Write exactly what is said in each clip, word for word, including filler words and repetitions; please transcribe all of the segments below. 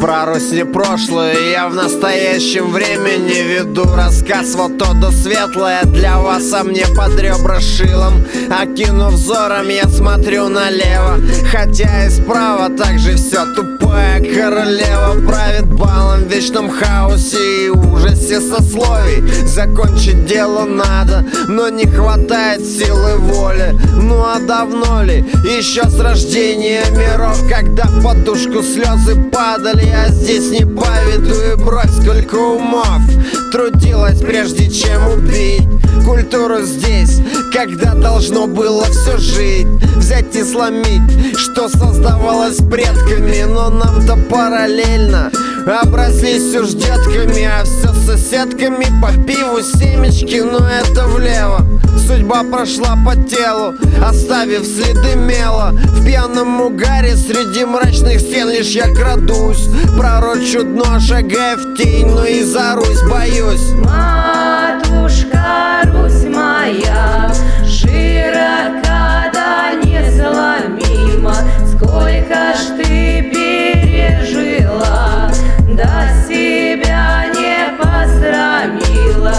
про Русь не прошлое, я в настоящем времени веду рассказ. Вот то до светлое для вас, а мне под ребра шилом. Окинув взором, я смотрю налево, хотя и справа также все. Тупая королева правит балом в вечном хаосе и ужасе сословий. Закончить дело надо, но не хватает силы воли. Ну а давно ли? Еще с рождения миров, когда в подушку слезы падали. А здесь не по виду и бровь, сколько умов трудилась, прежде чем убить культуру здесь, когда должно было все жить. Взять и сломить, что создавалось предками. Но нам-то параллельно оброслись уж детками, а все с соседками по пиву семечки. Но это влево, судьба прошла по телу, оставив следы мела. В пьяном угаре среди мрачных стен лишь я крадусь, пророчу дно, шагая в тень, но и за Русь боюсь. Матушка Русь моя, широка да несломима, сколько ж ты пережила, да себя не посрамила.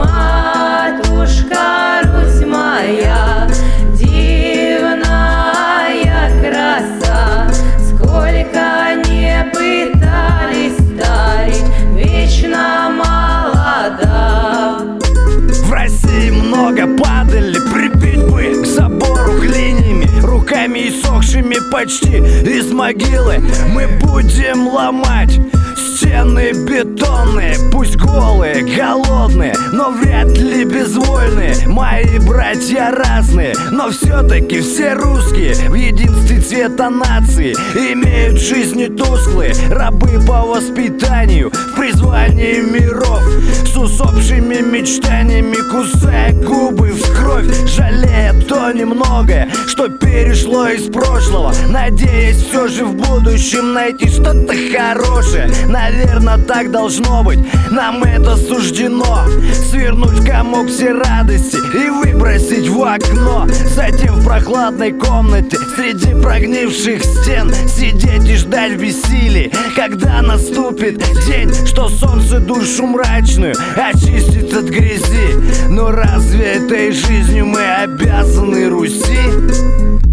Матушка Русь моя, дивная краса, сколько не пытались старить, вечно молода. В России много падали, прибить бы к забору клиньями, руками иссохшими почти из могилы. Мы будем ломать стены бетонные, пусть голые, голодные, но вряд ли безвольные. Мои братья разные, но все-таки все русские в единстве цвета нации. Имеют жизни тусклые, рабы по воспитанию, в призвании миров, с усопшими мечтаниями, кусая губы в кровь, жалея то немногое, что перешло из прошлого, надеясь все же в будущем найти что-то хорошее. Наверное, так должно быть, нам это суждено. Свернуть в комок все радости и выбросить в окно. Затем в прохладной комнате среди прогнивших стен сидеть и ждать в бессилии, когда наступит день, что солнце душу мрачную очистит от грязи. Но разве этой жизнью мы обязаны Руси?